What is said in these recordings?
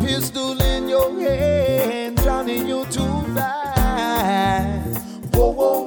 pistol in your hand, Johnny, you too bad. Whoa, whoa,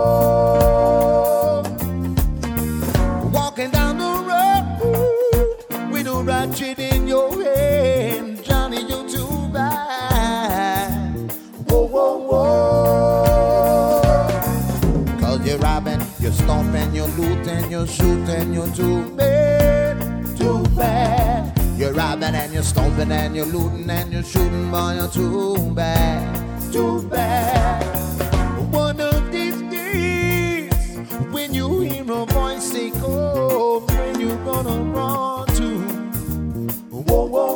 whoa. Walking down the road with a ratchet in your hand, Johnny, you too bad. Whoa, whoa, whoa. Cause you're robbing, you're stomping, you're looting, you're shooting, you're too bad, too bad. You're robbing and you're stomping and you're looting and you're shooting, boy, you're too bad, too bad. One of these days, when you hear a voice say, "Oh, when you gonna run to?" Whoa, whoa,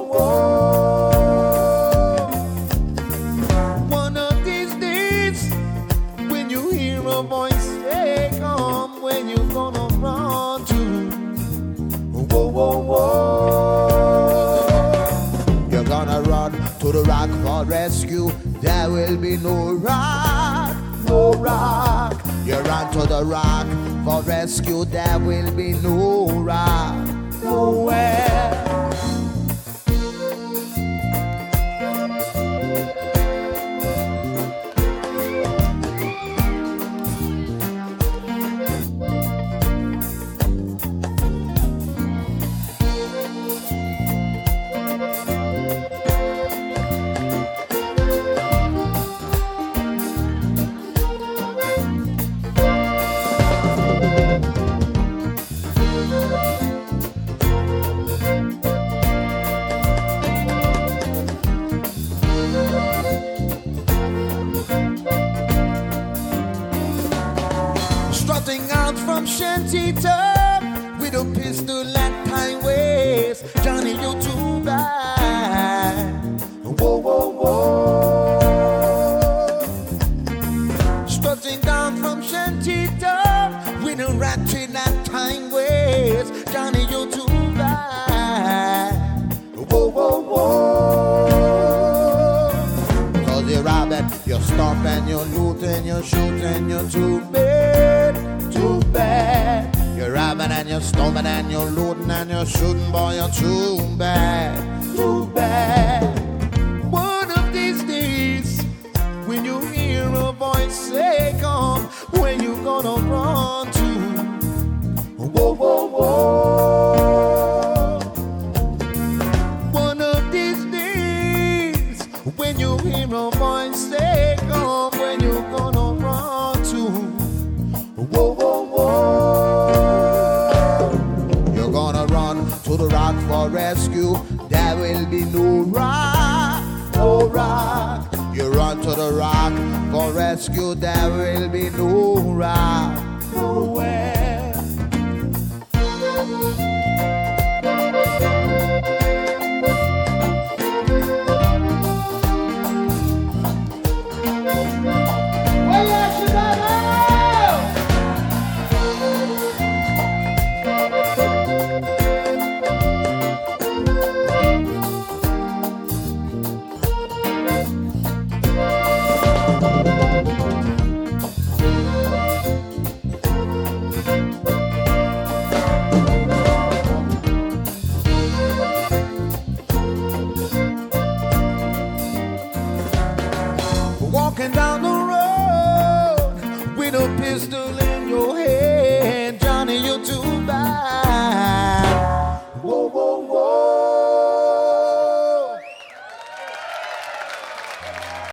whoa. One of these days, when you hear a voice say, "Come, when you gonna run to?" Whoa, whoa, whoa. You're gonna run to the rock for rescue. There will be no rock, no rock. You run to the rock for rescue. There will be no rock, nowhere. Strutting out from shantytown with a pistol at time waist, Johnny, you too bad. Whoa, whoa, whoa. Strutting down from shantytown with a ratchet at time waist, Johnny, you too bad. Whoa, whoa, whoa. Cause you're robbing, you're stomping, you're looting, you're shooting, you're too bad, too bad. You're robbing and you're stomping and you're looting and you're shooting, boy, you're too bad, too bad. One of these days, when you hear a voice say, "Come, when you gonna run to?" Whoa, whoa, whoa. One of these days, when you hear a voice say, "Come, when you gonna run to?" Whoa, whoa, whoa. You're gonna run to the rock for rescue. There will be no rock, no rock. You run to the rock for rescue. There will be no rock, nowhere. Walking down the road with a pistol